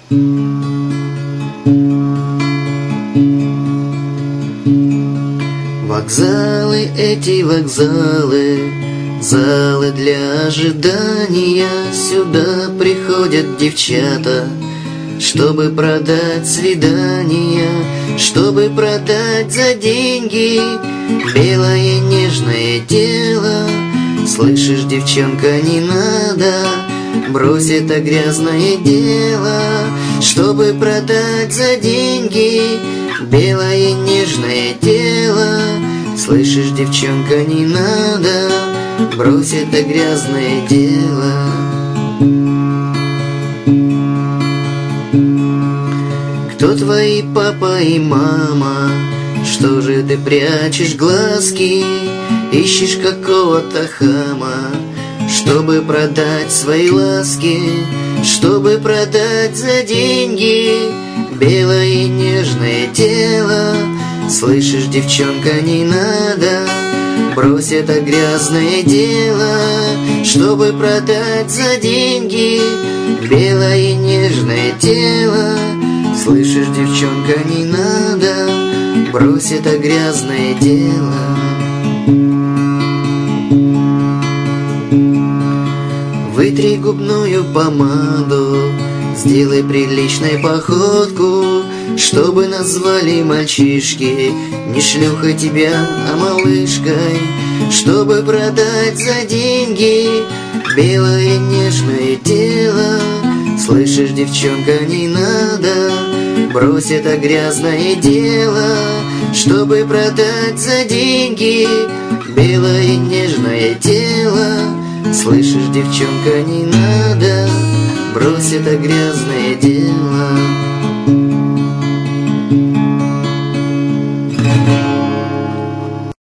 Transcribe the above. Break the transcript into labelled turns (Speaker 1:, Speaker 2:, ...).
Speaker 1: Вокзалы, эти вокзалы, залы для ожидания. Сюда приходят девчата, чтобы продать свидания, чтобы продать за деньги белое нежное тело. Слышишь, девчонка, не надо, брось это грязное дело, чтобы продать за деньги белое нежное тело. Слышишь, девчонка, не надо, брось это грязное дело. Кто твои папа и мама? Что же ты прячешь глазки? Ищешь какого-то хама, чтобы продать свои ласки, чтобы продать за деньги белое нежное тело. Слышишь, девчонка, не надо, брось это грязное дело, чтобы продать за деньги белое нежное тело. Слышишь, девчонка, не надо, брось это грязное дело. Вытри губную помаду, сделай приличной походку, чтобы назвали мальчишки не шлюхой тебя, а малышкой, чтобы продать за деньги белое нежное тело. Слышишь, девчонка, не надо, брось это грязное дело, чтобы продать за деньги белое нежное тело. Слышишь, девчонка, не надо, брось это грязное дело.